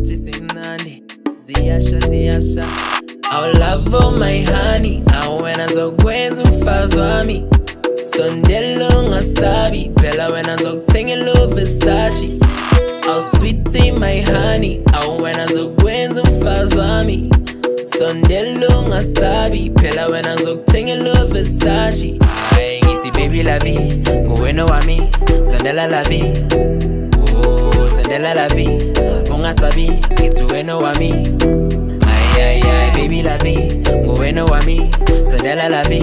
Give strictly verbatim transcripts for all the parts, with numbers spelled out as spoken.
Sachi sinandi Ziyasha ziyasha I'll love all my honey Awena zokwenza umfazi wami Sondelo ngasabi Phela wena zokuthengela Versace I'll sweetie my honey Awena zokwenza umfazi wami Sondelo ngasabi Phela wena zokuthengela Versace Ay ngithi baby lavi Nguwena wami Sondela lavi Oh sondela lavi Ungasabi ngithi wena wami Ay ay ay baby lavi Nguwena wami Sondela lavi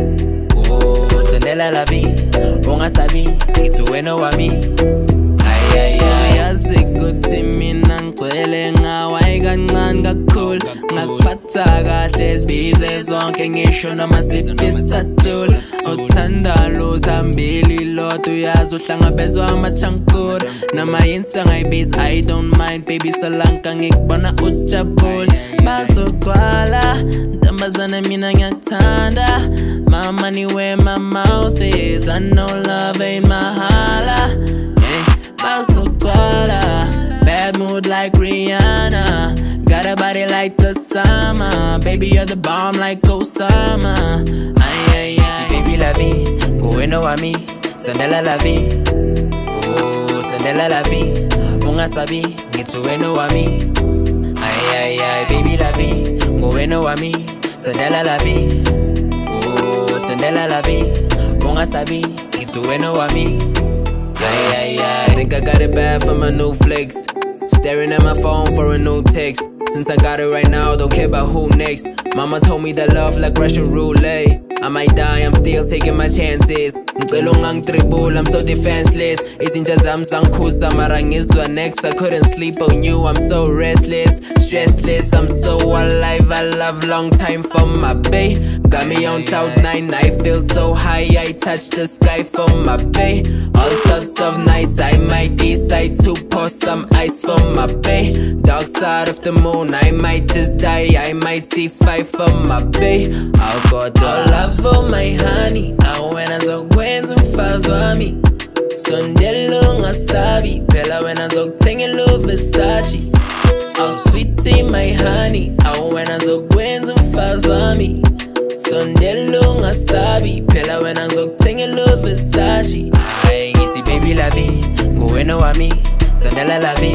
Oh sondela lavi Ungasabi ngithi wena wami Ay ay ay yazi kuthi mina ngcwele ngawe kancane kakhulu ngakuphatha kahle sibize zonke ngisho noma siphisathula uthanda lo zambili lodwa uyazi uhlangabezwa amachankura noma yinsa ngayibizi I don't mind baby solanka ngikubona ujabule bazogcwala ntombazana mina ngiyakuthanda my money where my mouth is I know love ain't mahala bazogcwala bad mood like Rihanna got a body like the summer baby you're the bomb like Osama ay ay ay baby lavi nguwena wami sondela lavi oh sondela lavi ungasabi ngithi wena wami ay ay ay baby lavi nguwena wami sondela lavi oh sondela lavi ungasabi ngithi wena wami ay ay ay think I got it bad for my new flicks staring at my phone for a new text since I got it right now don't care about who next mama told me that love like Russian roulette I might die, I'm still taking my chances Ngicela ungangitribula, I'm so defenseless Izinja zami zangikhuza mara ngizwa next I couldn't sleep on you, I'm so restless Stressless, I'm so alive I love long time for my bae Got me on cloud nine, I feel so high I touch the sky for my bae All sorts of nights, I might decide to pour some ice for my bae Dark side of the moon, I might just die I might see five for my bae I'll go to love for my honey Awena zokwenza umfazi wami Sondelo ngasabi Phela wena zokuthengela Versace I'll sweetie my honey Awena zokwenza umfazi wami Sondelo ngasabi Phela wena zokuthengela Versace Ay ngithi baby lavi Nguwena wami Sondela lavi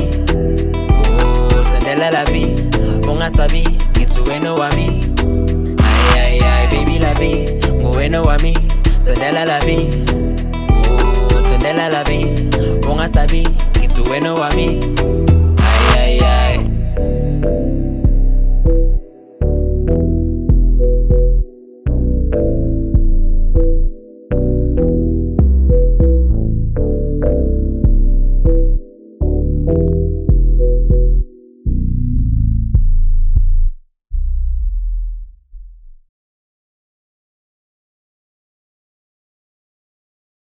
Oh sondela lavi Ungasabi ngithi wena wami Ay ay ay baby lavi Nguwena wami Sondela lavi Oh sondela lavi Ungasabi ngithi wena wami